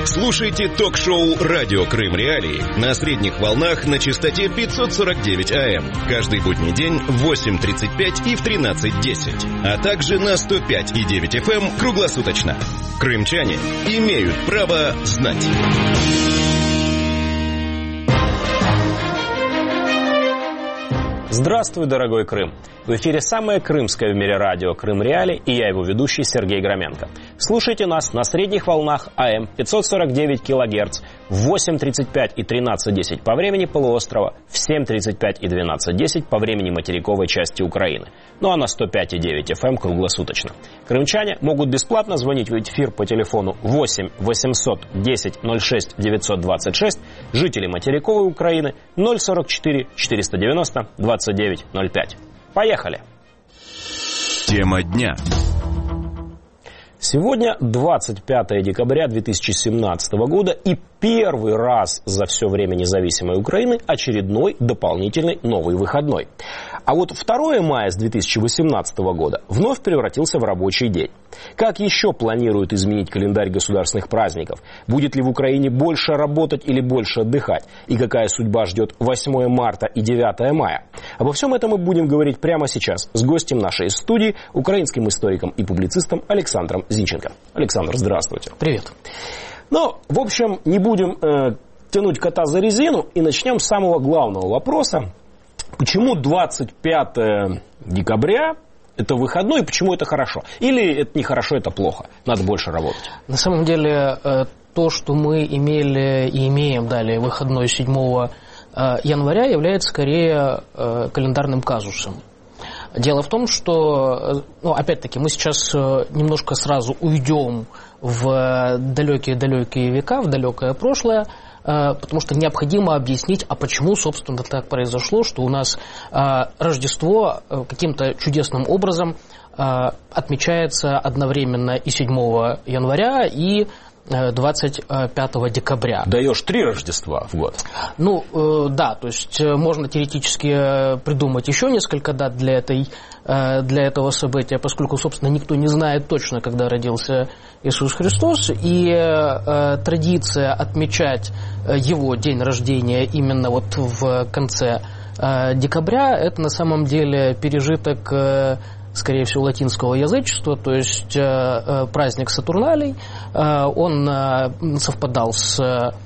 Слушайте ток-шоу «Радио Крым Реалии» на средних волнах на частоте 549 АМ. Каждый будний день в 8:35 и в 13:10. А также на 105,9 FM круглосуточно. Крымчане имеют право знать. Здравствуй, дорогой Крым! В эфире самое крымское в мире радио «Крым Реалии» и я, его ведущий Сергей Громенко. Слушайте нас на средних волнах АМ 549 кГц в 8:35 и 13:10 по времени полуострова, в 7:35 и 12:10 по времени материковой части Украины. Ну а на 105,9 FM круглосуточно. Крымчане могут бесплатно звонить в эфир по телефону 8 800 10 06 926, жители материковой Украины 044 490 29 05. Поехали! Тема дня. Сегодня 25 декабря 2017 года и первый раз за все время независимой Украины очередной дополнительный новый выходной. А вот 2 мая с 2018 года вновь превратился в рабочий день. Как еще планируют изменить календарь государственных праздников? Будет ли в Украине больше работать или больше отдыхать? И какая судьба ждет 8 марта и 9 мая? Обо всем этом мы будем говорить прямо сейчас с гостем нашей студии, украинским историком и публицистом Александром Зинченко. Александр, здравствуйте. Привет. Ну, в общем, не будем тянуть кота за резину и начнем с самого главного вопроса. Почему 25 декабря это выходной, и почему это хорошо? Или это не хорошо, это плохо? Надо больше работать. На самом деле, то, что мы имели и имеем далее выходной 7 января, является скорее календарным казусом. Дело в том, что, опять-таки, мы сейчас немножко сразу уйдем в далекие-далекие века, в далекое прошлое, потому что необходимо объяснить, а почему, собственно, так произошло, что у нас Рождество каким-то чудесным образом отмечается одновременно и 7 января, и 25 декабря. Даешь 3 Рождества в год. Да, то есть можно теоретически придумать еще несколько дат для этого события, поскольку, собственно, никто не знает точно, когда родился Иисус Христос, и традиция отмечать его день рождения именно вот в конце декабря, это на самом деле пережиток, скорее всего, латинского язычества, то есть праздник Сатурналей, он совпадал с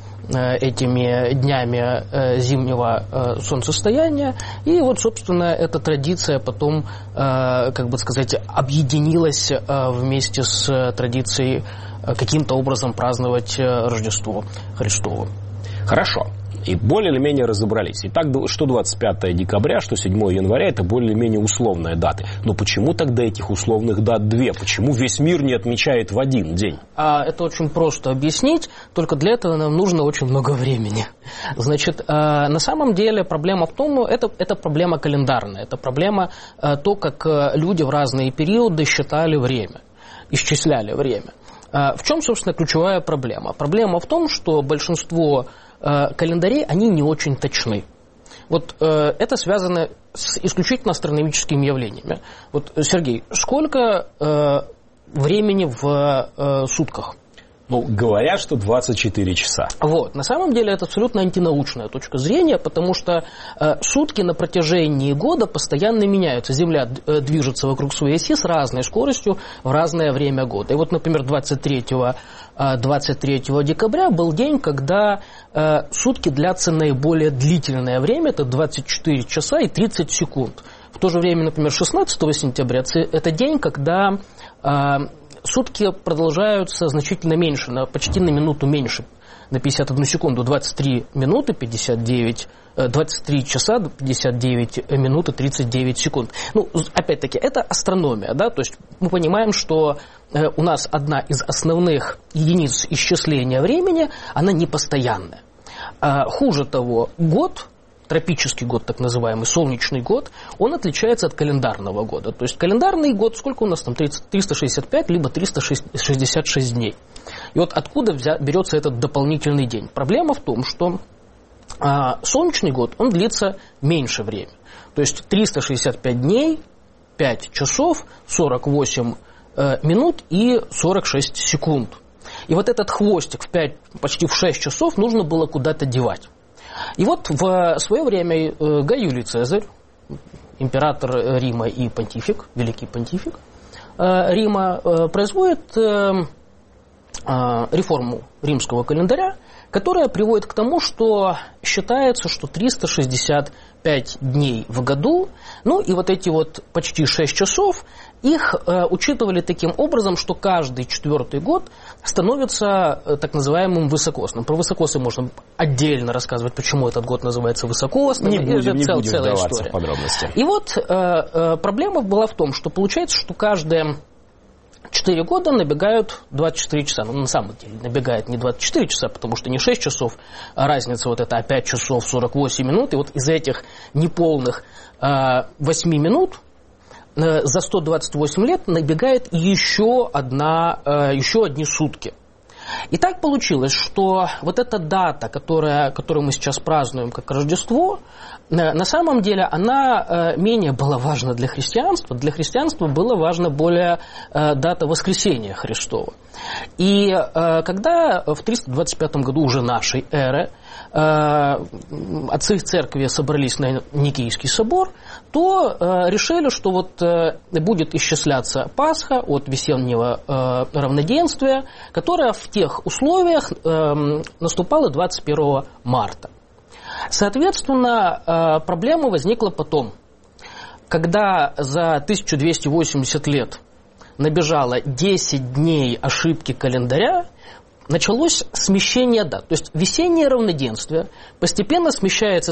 этими днями зимнего солнцестояния, и вот, собственно, эта традиция потом, как бы сказать, объединилась вместе с традицией каким-то образом праздновать Рождество Христово. Хорошо. И более или менее разобрались. Итак, что 25 декабря, что 7 января, это более или менее условные даты. Но почему тогда этих условных дат 2? Почему весь мир не отмечает в один день? Это очень просто объяснить, только для этого нам нужно очень много времени. Значит, на самом деле проблема в том, это проблема календарная, это проблема то, как люди в разные периоды считали время, исчисляли время. В чем, собственно, ключевая проблема? Проблема в том, что большинство календарей, они не очень точны. Вот это связано с исключительно астрономическими явлениями. Вот, Сергей, сколько времени в сутках? Говорят, что 24 часа. Вот. На самом деле это абсолютно антинаучная точка зрения, потому что сутки на протяжении года постоянно меняются. Земля движется вокруг своей оси с разной скоростью в разное время года. И вот, например, 23 декабря был день, когда сутки длятся наиболее длительное время, это 24 часа и 30 секунд. В то же время, например, 16 сентября это день, когда сутки продолжаются значительно меньше, почти на минуту меньше, на 51 секунду, 23 часа 59 минут и 39 секунд. Опять-таки, это астрономия, да, то есть мы понимаем, что у нас одна из основных единиц исчисления времени, она непостоянная. Хуже того, год, тропический год, так называемый, солнечный год, он отличается от календарного года. То есть календарный год, сколько у нас там, 365, либо 366 дней. И вот откуда берется этот дополнительный день? Проблема в том, что солнечный год, он длится меньше времени. То есть 365 дней, 5 часов, 48 минут и 46 секунд. И вот этот хвостик почти в 6 часов нужно было куда-то девать. И вот в свое время Гай Юлий Цезарь, император Рима и понтифик, великий понтифик Рима, производит реформу римского календаря, которая приводит к тому, что считается, что 365 дней в году, ну и вот эти вот почти 6 часов, их учитывали таким образом, что каждый 4-й год становится так называемым высокосным. Про высокосы можно отдельно рассказывать, почему этот год называется высокосным. Не будем вдаваться в подробности. И вот проблема была в том, что получается, что каждые 4 года набегают 24 часа. Ну, на самом деле, набегает не 24 часа, потому что не 6 часов, а разница вот это 5 часов 48 минут. И вот из этих неполных 8 минут за 128 лет набегает еще одни сутки. И так получилось, что вот эта дата, которую мы сейчас празднуем как Рождество, на самом деле она менее была важна для христианства. Для христианства была важна более дата Воскресения Христова. И когда в 325 году уже нашей эры отцы церкви собрались на Никейский собор, то решили, что вот будет исчисляться Пасха от весеннего равноденствия, которое в тех условиях наступало 21 марта. Соответственно, проблема возникла потом, когда за 1280 лет набежало 10 дней ошибки календаря, началось смещение дат. То есть весеннее равноденствие постепенно смещается,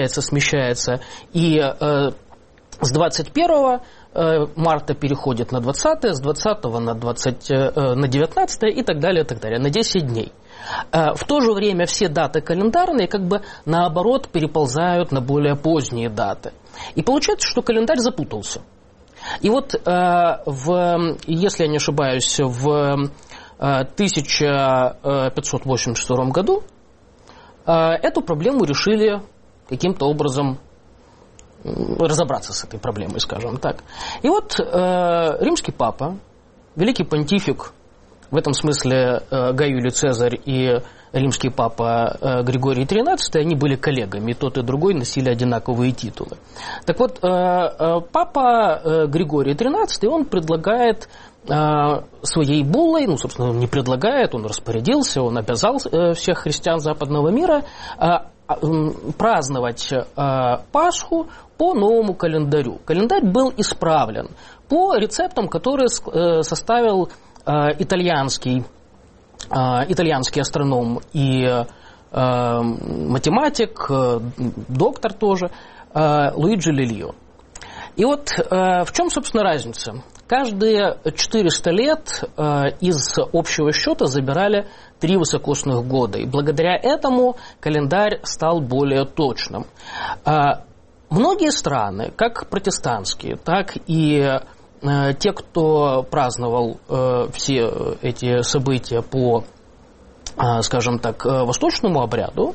и с 21 марта переходит на 20, с 20 на 19 и так далее, на 10 дней. В то же время все даты календарные как бы наоборот переползают на более поздние даты. И получается, что календарь запутался. И вот, если я не ошибаюсь, в 1582 году эту проблему решили каким-то образом разобраться с этой проблемой, скажем так. И вот римский папа, великий понтифик, в этом смысле Гай Юлий Цезарь и римский папа Григорий XIII, они были коллегами, и тот и другой носили одинаковые титулы. Так вот, папа Григорий XIII, он предлагает своей буллой, собственно, он не предлагает, он распорядился, он обязал всех христиан западного мира праздновать Пасху по новому календарю. Календарь был исправлен по рецептам, которые составил итальянский астроном и математик, доктор тоже, Луиджи Лильо. И вот в чем, собственно, разница? Каждые 400 лет из общего счета забирали 3 высокосных года. И благодаря этому календарь стал более точным. Многие страны, как протестантские, так и те, кто праздновал все эти события по, скажем так, восточному обряду,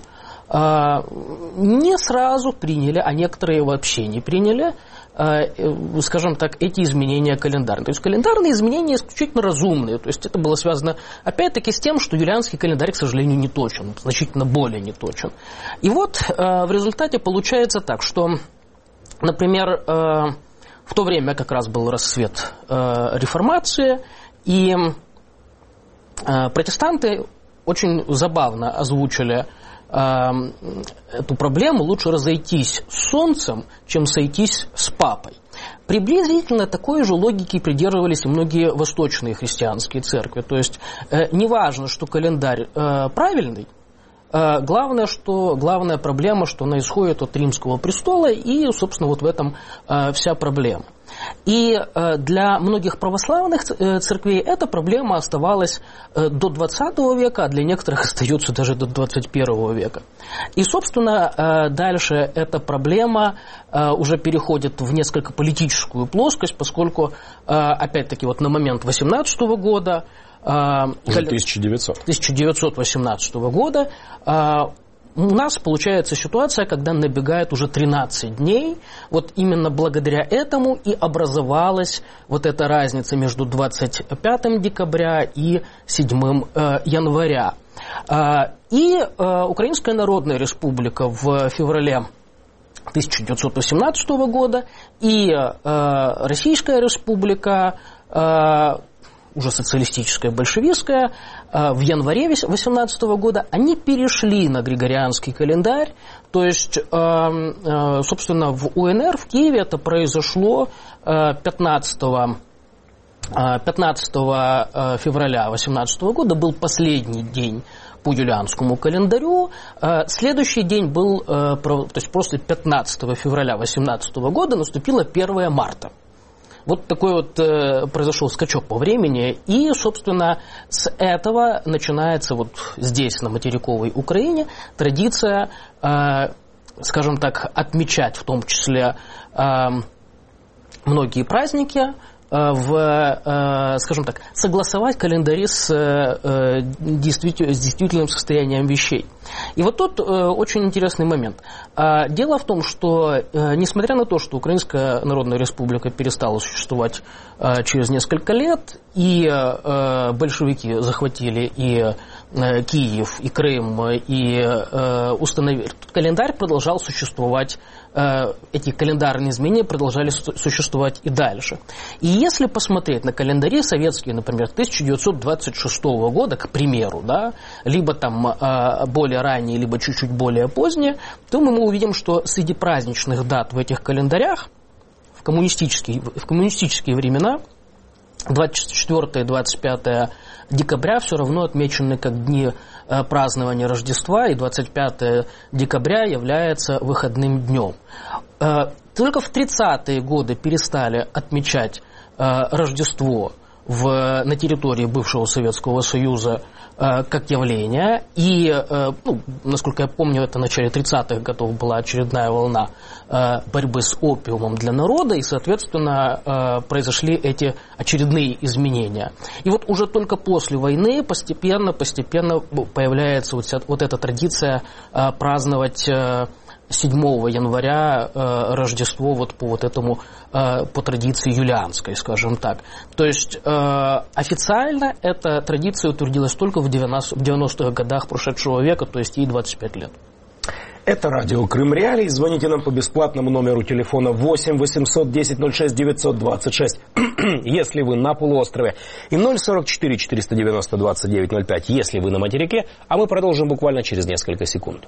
не сразу приняли, а некоторые вообще не приняли, скажем так, эти изменения календарные. То есть календарные изменения исключительно разумные. То есть это было связано, опять-таки, с тем, что юлианский календарь, к сожалению, не точен, значительно более не точен. И вот в результате получается так, что, например, в то время как раз был расцвет реформации, и протестанты очень забавно озвучили эту проблему: лучше разойтись с солнцем, чем сойтись с папой. Приблизительно такой же логики придерживались и многие восточные христианские церкви. То есть не важно, что календарь правильный, главная проблема, что она исходит от римского престола, и, собственно, вот в этом вся проблема. И для многих православных церквей эта проблема оставалась до 20 века, а для некоторых остается даже до 21 века. И, собственно, дальше эта проблема уже переходит в несколько политическую плоскость, поскольку, опять-таки, вот на момент 18 года, 1918 года, у нас получается ситуация, когда набегает уже 13 дней. Вот именно благодаря этому и образовалась вот эта разница между 25 декабря и 7 января. И Украинская Народная Республика в феврале 1918 года и Российская Республика, уже социалистическая, большевистская, в январе 18 года, они перешли на григорианский календарь. То есть, собственно, в УНР, в Киеве это произошло 15 февраля 18 года, был последний день по юлианскому календарю. Следующий день был, то есть после 15 февраля 18 года наступило 1 марта. Вот такой вот произошел скачок по времени, и, собственно, с этого начинается вот здесь, на материковой Украине, традиция, скажем так, отмечать в том числе многие праздники, скажем так, согласовать календари с действительным состоянием вещей. И вот тут очень интересный момент. Дело в том, что несмотря на то, что Украинская Народная Республика перестала существовать через несколько лет, и большевики захватили и Киев, и Крым, и установили, календарь продолжал существовать, эти календарные изменения продолжали существовать и дальше. И если посмотреть на календари советские, например, 1926 года, к примеру, да, либо там более ранние, либо чуть-чуть более поздние, то мы увидим, что среди праздничных дат в этих календарях в коммунистические времена 24 и 25 декабря все равно отмечены как дни празднования Рождества, и 25 декабря является выходным днем. Только в 30-е годы перестали отмечать Рождество на территории бывшего Советского Союза как явление. И, насколько я помню, это в начале 30-х годов была очередная волна борьбы с опиумом для народа, и, соответственно, произошли эти очередные изменения. И вот уже только после войны постепенно появляется вот эта традиция праздновать 7 января Рождество вот по традиции юлианской, скажем так. То есть официально эта традиция утвердилась только в 90-х годах прошедшего века, то есть ей 25 лет. Это радио Крым Реалии. Звоните нам по бесплатному номеру телефона 8 800 10 06 926, если вы на полуострове, и 044 490 29 05, если вы на материке, а мы продолжим буквально через несколько секунд.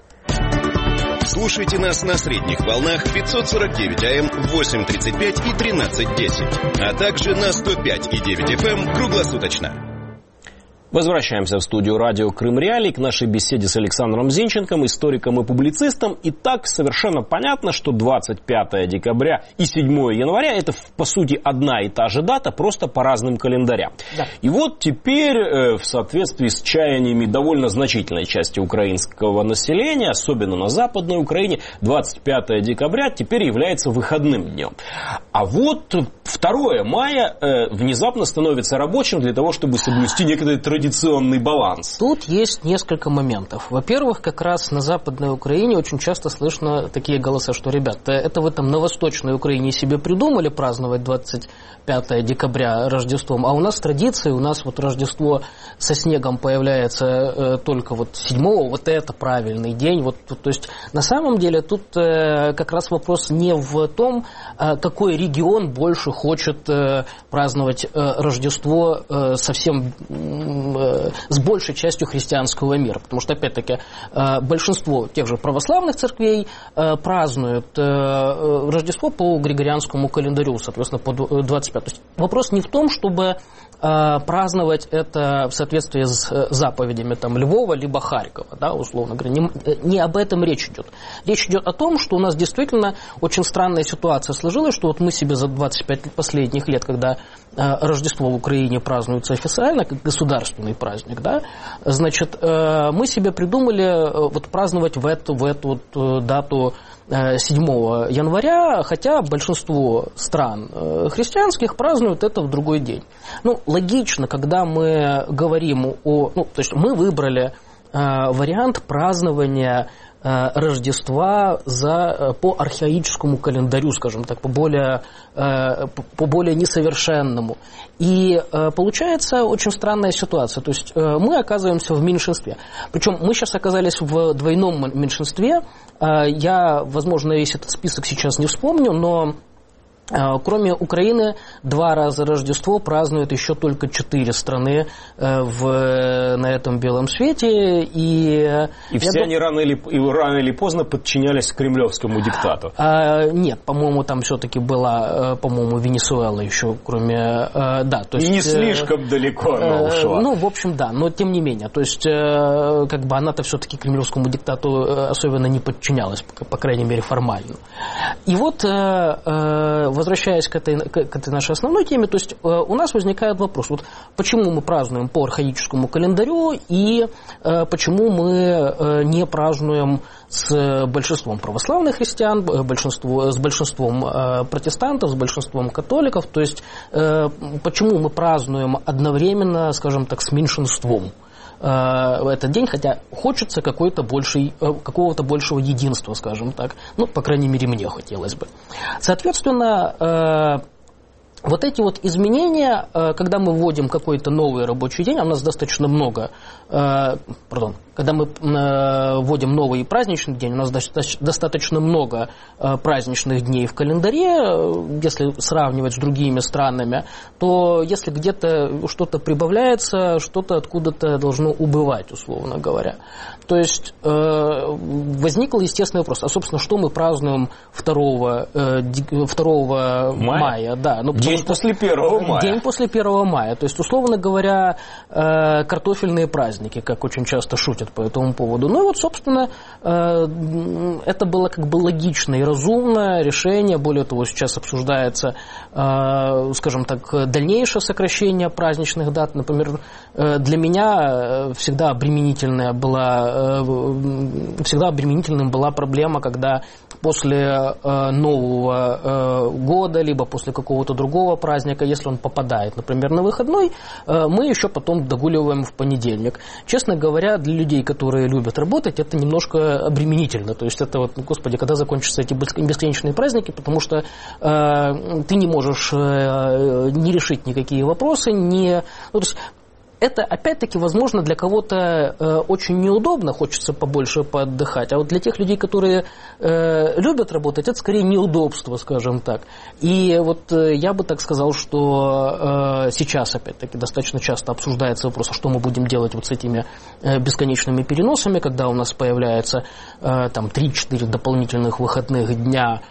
Слушайте нас на средних волнах 549 АМ, 8.35 и 13.10, а также на 105,9 FM круглосуточно. Возвращаемся в студию радио Крым Реалии к нашей беседе с Александром Зинченком, историком и публицистом. И так совершенно понятно, что 25 декабря и 7 января это, по сути, одна и та же дата, просто по разным календарям. Да. И вот теперь, в соответствии с чаяниями довольно значительной части украинского населения, особенно на Западной Украине, 25 декабря теперь является выходным днем. А вот 2 мая внезапно становится рабочим для того, чтобы соблюсти некоторые традиционный баланс. Тут есть несколько моментов. Во-первых, как раз на Западной Украине очень часто слышно такие голоса, что, ребята, это вы там на Восточной Украине себе придумали праздновать 25 декабря Рождеством, а у нас традиции, у нас вот Рождество со снегом появляется только вот 7-го, вот это правильный день. Вот, то есть на самом деле тут как раз вопрос не в том, какой регион больше хочет праздновать Рождество совсем с большей частью христианского мира. Потому что, опять-таки, большинство тех же православных церквей празднуют Рождество по григорианскому календарю, соответственно, по 25. То есть вопрос не в том, чтобы праздновать это в соответствии с заповедями там, Львова либо Харькова, да, условно говоря. Не об этом речь идет. Речь идет о том, что у нас действительно очень странная ситуация сложилась, что вот мы себе за 25 последних лет, когда Рождество в Украине празднуется официально, как государственный праздник, да, значит, мы себе придумали вот праздновать в эту вот дату 7 января, хотя большинство стран христианских празднуют это в другой день. Ну, логично, когда мы говорим то есть мы выбрали вариант празднования Рождества по архаическому календарю, скажем так, по более несовершенному. И получается очень странная ситуация. То есть мы оказываемся в меньшинстве. Причем мы сейчас оказались в двойном меньшинстве. Я, возможно, весь этот список сейчас не вспомню, но кроме Украины, 2 раза Рождество празднуют еще только 4 страны на этом белом свете. И все они рано или поздно подчинялись кремлевскому диктату. Нет, по-моему, там все-таки была, Венесуэла еще, кроме... Да, то есть, не слишком далеко она ушла. В общем, да, но тем не менее. То есть, она-то все-таки кремлевскому диктату особенно не подчинялась, по крайней мере, формально. И вот... Возвращаясь к этой нашей основной теме, то есть у нас возникает вопрос, вот почему мы празднуем по архаическому календарю и почему мы не празднуем с большинством православных христиан, с большинством протестантов, с большинством католиков, то есть почему мы празднуем одновременно, скажем так, с меньшинством этот день, хотя хочется какого-то большего единства, скажем так. По крайней мере, мне хотелось бы. Соответственно, вот эти вот изменения, когда мы вводим какой-то новый рабочий день, а у нас достаточно много, когда мы вводим новый праздничный день, у нас достаточно много праздничных дней в календаре, если сравнивать с другими странами, то если где-то что-то прибавляется, что-то откуда-то должно убывать, условно говоря. То есть возникл естественный вопрос, а, собственно, что мы празднуем 2 мая? Да, день после 1 мая. День после 1 мая. То есть, условно говоря, картофельные праздники, как очень часто шутят по этому поводу. Собственно, это было логично и разумное решение. Более того, сейчас обсуждается, скажем так, дальнейшее сокращение праздничных дат. Например, для меня всегда обременительным была проблема, когда после Нового года, либо после какого-то другого праздника, если он попадает, например, на выходной, мы еще потом догуливаем в понедельник. Честно говоря, для людей, которые любят работать, это немножко обременительно. То есть это господи, когда закончатся эти бесконечные праздники, потому что ты не можешь не решить никакие вопросы, то есть это, опять-таки, возможно, для кого-то очень неудобно, хочется побольше поотдыхать, а вот для тех людей, которые любят работать, это скорее неудобство, скажем так. И вот я бы так сказал, что сейчас, опять-таки, достаточно часто обсуждается вопрос, а что мы будем делать вот с этими бесконечными переносами, когда у нас появляется 3-4 дополнительных выходных дня.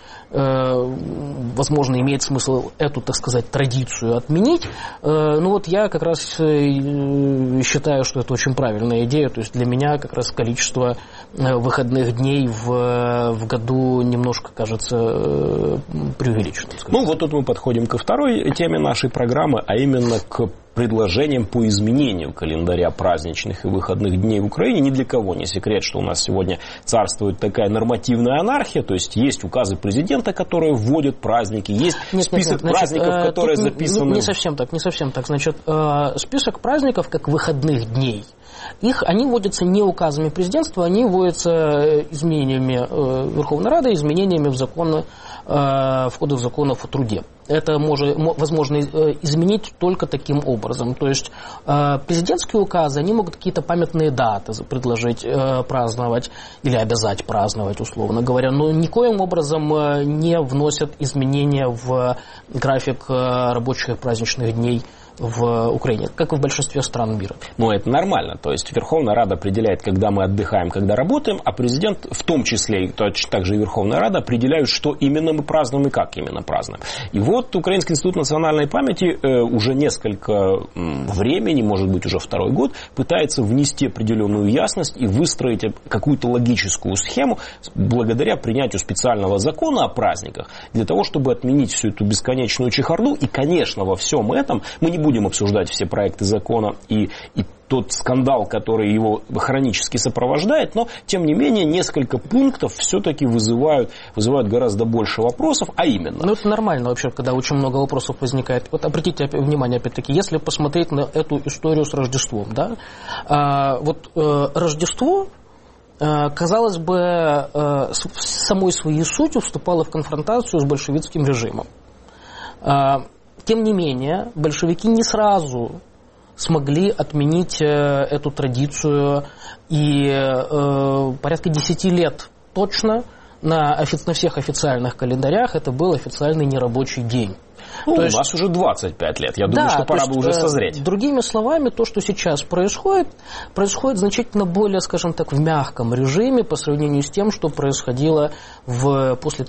Возможно, имеет смысл эту, так сказать, традицию отменить. Я как раз считаю, что это очень правильная идея. То есть для меня как раз количество выходных дней в году немножко кажется преувеличенным. Вот тут мы подходим ко второй теме нашей программы, а именно к предложением по изменению календаря праздничных и выходных дней в Украине. Ни для кого не секрет, что у нас сегодня царствует такая нормативная анархия, то есть есть указы президента, которые вводят праздники, есть список праздников, которые записаны... Не совсем так. Значит, список праздников как выходных дней, они вводятся не указами президентства, они вводятся изменениями Верховной Рады, изменениями в Кодекс законов о труде. Это возможно изменить только таким образом. То есть президентские указы, они могут какие-то памятные даты предложить праздновать или обязать праздновать, условно говоря, но никоим образом не вносят изменения в график рабочих и праздничных дней в Украине, как и в большинстве стран мира. Это нормально. То есть Верховная Рада определяет, когда мы отдыхаем, когда работаем, а президент, в том числе, точно так же и Верховная Рада, определяют, что именно мы празднуем и как именно празднуем. И вот Украинский институт национальной памяти уже несколько времени, может быть, уже 2-й год, пытается внести определенную ясность и выстроить какую-то логическую схему благодаря принятию специального закона о праздниках, для того, чтобы отменить всю эту бесконечную чехарду. И, конечно, во всем этом мы не будем обсуждать все проекты закона и тот скандал, который его хронически сопровождает, но, тем не менее, несколько пунктов все-таки вызывают гораздо больше вопросов, а именно... Ну, это нормально вообще, когда очень много вопросов возникает. Вот обратите внимание, опять-таки, если посмотреть на эту историю с Рождеством, да, Рождество, казалось бы, самой своей сутью вступало в конфронтацию с большевистским режимом. Тем не менее, большевики не сразу смогли отменить эту традицию, и порядка 10 лет точно на всех официальных календарях это был официальный нерабочий день. Ну, у нас уже 25 лет. Я думаю, что пора бы уже созреть. Другими словами, то, что сейчас происходит значительно более, скажем так, в мягком режиме по сравнению с тем, что происходило после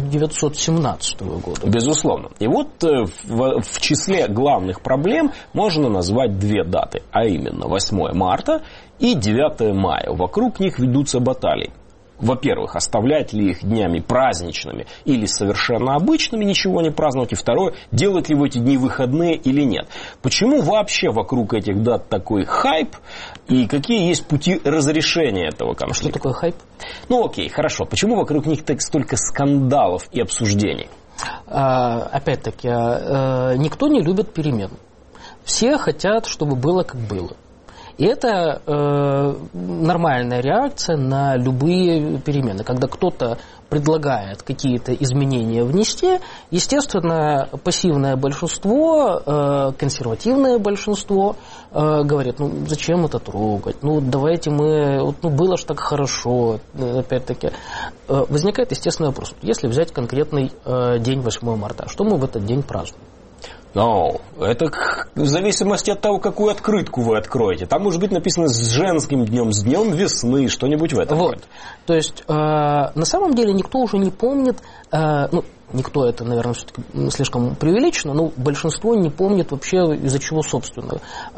1917 года. Безусловно. И вот в числе главных проблем можно назвать две даты, а именно 8 марта и 9 мая. Вокруг них ведутся баталии. Во-первых, оставлять ли их днями праздничными или совершенно обычными, ничего не праздновать. И второе, делать ли в эти дни выходные или нет. Почему вообще вокруг этих дат такой хайп и какие есть пути разрешения этого конфликта? Что такое хайп? Ну окей, хорошо. Почему вокруг них столько скандалов и обсуждений? Опять-таки, никто не любит перемен. Все хотят, чтобы было как было. И это нормальная реакция на любые перемены. Когда кто-то предлагает какие-то изменения внести, естественно, пассивное большинство, консервативное большинство говорит, ну зачем это трогать, ну давайте было ж так хорошо. Опять-таки, возникает естественный вопрос. Если взять конкретный день 8 марта, что мы в этот день празднуем? Но это в зависимости от того, какую открытку вы откроете. Там может быть написано с женским днем, с днем весны, что-нибудь в этом. Вот. То есть, на самом деле, никто уже не помнит, никто, это, наверное, все-таки слишком преувеличено, но большинство не помнит вообще, из-за чего, собственно.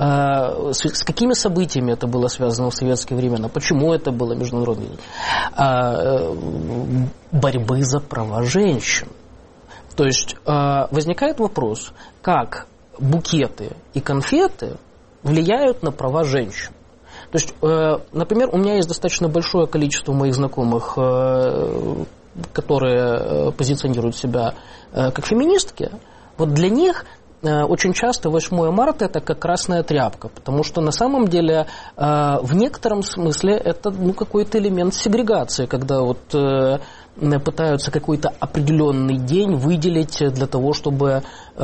С какими событиями это было связано в советские времена, почему это было международный день. Борьбы за права женщин. То есть возникает вопрос, как букеты и конфеты влияют на права женщин. То есть, например, у меня есть достаточно большое количество моих знакомых, которые позиционируют себя как феминистки. Вот для них очень часто 8 марта это как красная тряпка, потому что на самом деле в некотором смысле это какой-то элемент сегрегации, когда пытаются какой-то определенный день выделить для того, чтобы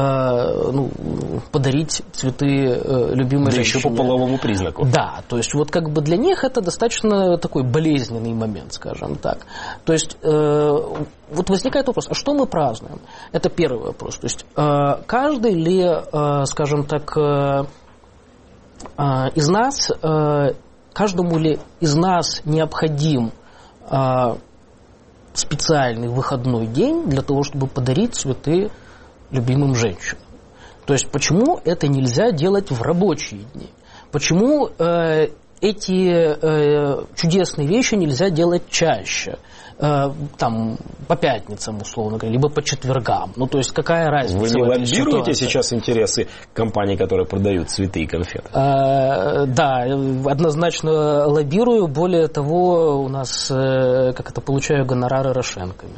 подарить цветы любимой женщине. Еще по половому признаку. Да, то есть для них это достаточно такой болезненный момент, скажем так. То есть возникает вопрос, а что мы празднуем? Это первый вопрос. То есть каждый ли, скажем так, из нас, каждому ли из нас необходим специальный выходной день для того, чтобы подарить цветы любимым женщинам. То есть почему это нельзя делать в рабочие дни? Почему эти чудесные вещи нельзя делать чаще? По пятницам, условно говоря, либо по четвергам. Ну, то есть, какая разница? Вы не лоббируете сейчас интересы компаний, которые продают цветы и конфеты? Да, однозначно лоббирую. Более того, у нас, получаю гонорары рошенками.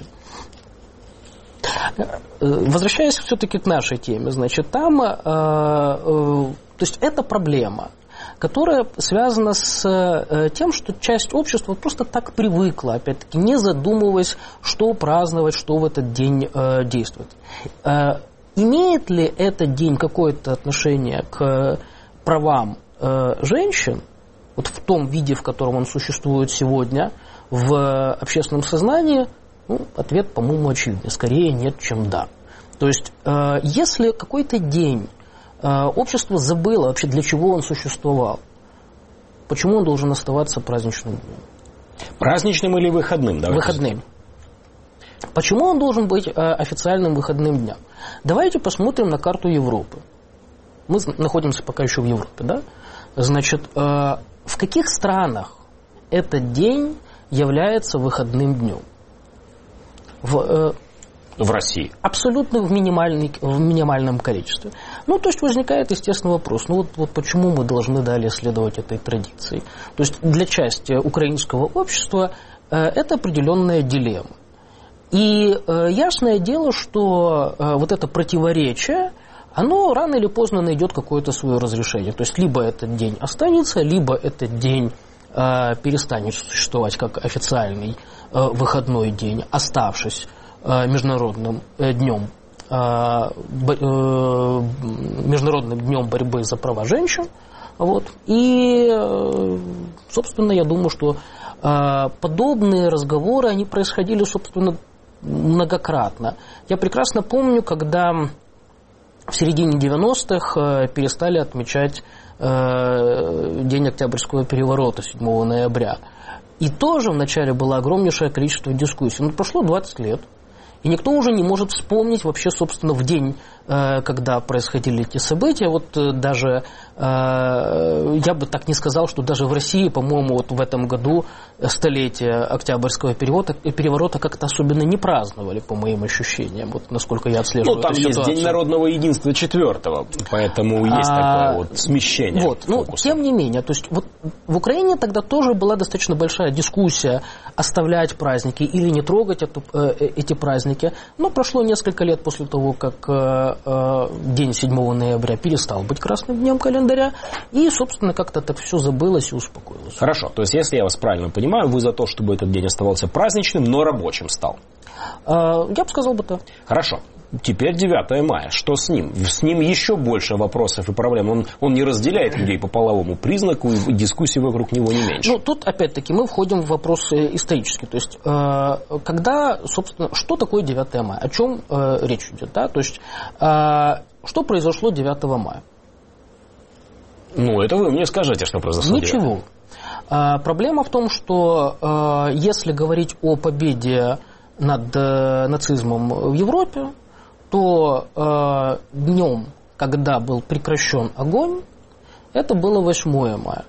Возвращаясь все-таки к нашей теме, значит, то есть, это проблема, которая связана с тем, что часть общества просто так привыкла, опять-таки, не задумываясь, что праздновать, что в этот день действовать. Имеет ли этот день какое-то отношение к правам женщин, вот в том виде, в котором он существует сегодня, в общественном сознании? Ответ, по-моему, очевидный. Скорее нет, чем да. То есть, если какой-то день общество забыло вообще, для чего он существовал. Почему он должен оставаться праздничным днем? Праздничным или выходным? Выходным. Почему он должен быть официальным выходным днем? Давайте посмотрим на карту Европы. Мы находимся пока еще в Европе, да? Значит, в каких странах этот день является выходным днем? В России? Абсолютно в минимальном количестве. Ну, то есть возникает, естественно, вопрос, ну вот почему мы должны далее следовать этой традиции? То есть для части украинского общества это определенная дилемма. И ясное дело, что вот это противоречие, оно рано или поздно найдет какое-то свое разрешение. То есть либо этот день останется, либо этот день перестанет существовать как официальный выходной день, оставшись международным днем борьбы за права женщин. Вот. И, собственно, я думаю, что подобные разговоры, они происходили, собственно, многократно. Я прекрасно помню, когда в середине 90-х перестали отмечать День Октябрьского переворота 7 ноября. И тоже вначале было огромнейшее количество дискуссий. Но прошло 20 лет. И никто уже не может вспомнить вообще, собственно, в день, когда происходили эти события. Вот даже, я бы так не сказал, что даже в России, по-моему, вот в этом году столетие Октябрьского переворота как-то особенно не праздновали, по моим ощущениям, вот насколько я отслеживаю эту ситуацию. Там есть День народного единства 4-го, поэтому есть такое вот смещение. Вот, ну, тем не менее, то есть вот в Украине тогда тоже была достаточно большая дискуссия, оставлять праздники или не трогать эти праздники. Но прошло несколько лет после того, как день 7 ноября перестал быть красным днем календаря, и, собственно, как-то так все забылось и успокоилось. Хорошо, то есть, если я вас правильно понимаю, вы за то, чтобы этот день оставался праздничным, но рабочим стал? Я бы сказал бы так. Хорошо. Теперь 9 мая. Что с ним? С ним еще больше вопросов и проблем. Он не разделяет людей по половому признаку, и дискуссий вокруг него не меньше. Ну, тут, опять-таки, мы входим в вопрос исторический. То есть, когда, собственно, что такое 9 мая? О чем речь идет? Да? То есть, что произошло 9 мая? Ну, это вы мне скажете, что произошло. Ничего. Проблема в том, что если говорить о победе над нацизмом в Европе, то днем, когда был прекращен огонь, это было 8 мая.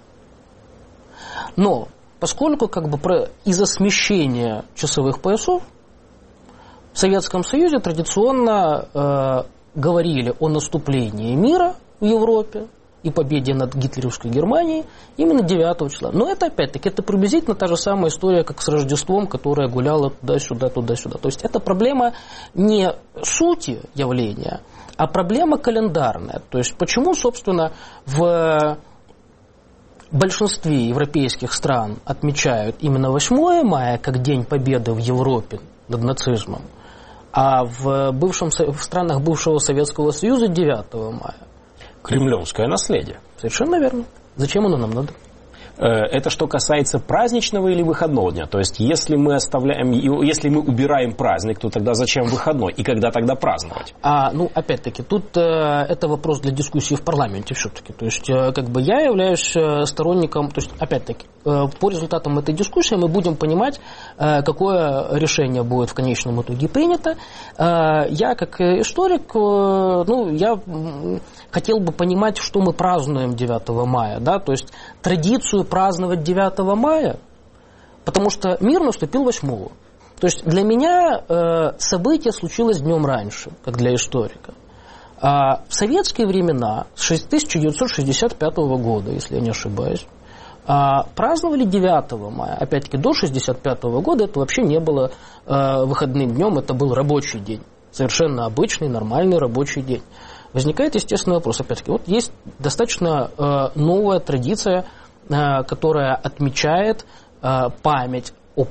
Но поскольку из-за смещения часовых поясов в Советском Союзе традиционно говорили о наступлении мира в Европе и победе над гитлеровской Германией именно 9 числа. Но это, опять-таки, это приблизительно та же самая история, как с Рождеством, которая гуляла туда-сюда, туда-сюда. То есть это проблема не сути явления, а проблема календарная. То есть почему, собственно, в большинстве европейских стран отмечают именно 8 мая как День Победы в Европе над нацизмом, а в странах бывшего Советского Союза 9 мая. Кремлевское наследие. Совершенно верно. Зачем оно нам надо? Это что касается праздничного или выходного дня? То есть, если мы убираем праздник, то тогда зачем выходной? И когда тогда праздновать? Ну, опять-таки, тут это вопрос для дискуссии в парламенте все-таки. То есть, я являюсь сторонником, то есть, опять-таки, по результатам этой дискуссии мы будем понимать, какое решение будет в конечном итоге принято. Я, как историк, я хотел бы понимать, что мы празднуем 9 мая. Да? То есть, традицию праздновать 9 мая, потому что мир наступил 8-го. То есть для меня событие случилось днем раньше, как для историка. В советские времена, с 1965 года, если я не ошибаюсь, праздновали 9 мая. Опять-таки, до 1965 года это вообще не было выходным днем, это был рабочий день. Совершенно обычный, нормальный рабочий день. Возникает, естественно, вопрос. Опять-таки, вот есть достаточно новая традиция, которая отмечает память о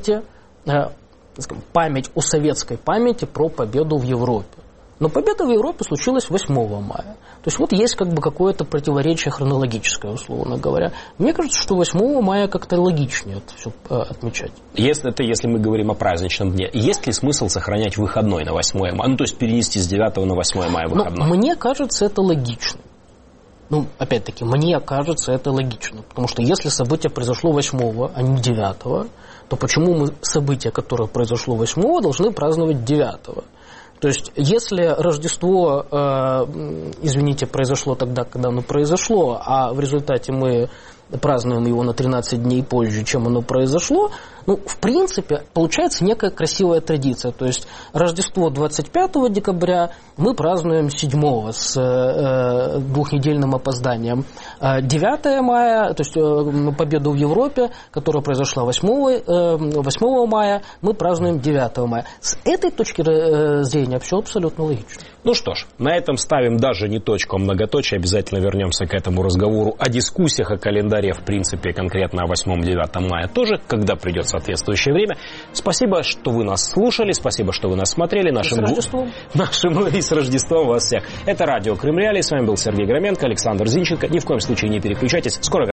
советской памяти про победу в Европе. Но победа в Европе случилась 8 мая. То есть вот есть какое-то противоречие хронологическое, условно говоря. Мне кажется, что 8 мая как-то логичнее это все отмечать. Если мы говорим о праздничном дне, есть ли смысл сохранять выходной на 8 мая? Ну, то есть перенести с 9 на 8 мая выходной? Мне кажется, это логично. Опять-таки, мне кажется, это логично. Потому что если событие произошло 8-го, а не 9-го, то почему мы событие, которое произошло 8-го, должны праздновать 9-го? То есть, если Рождество, извините, произошло тогда, когда оно произошло, а в результате мы празднуем его на 13 дней позже, чем оно произошло, в принципе, получается некая красивая традиция. То есть, Рождество 25 декабря мы празднуем 7 с двухнедельным опозданием. 9 мая, то есть, победу в Европе, которая произошла 8 мая, мы празднуем 9 мая. С этой точки зрения все абсолютно логично. Ну что ж, на этом ставим даже не точку, а многоточие. Обязательно вернемся к этому разговору о дискуссиях, о календаре, в принципе, конкретно о 8-9 мая тоже, когда придет соответствующее время. Спасибо, что вы нас слушали, спасибо, что вы нас смотрели. С Рождеством. И с Рождеством вас всех. Это радио Крым Реалии. С вами был Сергей Громенко, Александр Зинченко. Ни в коем случае не переключайтесь. Скоро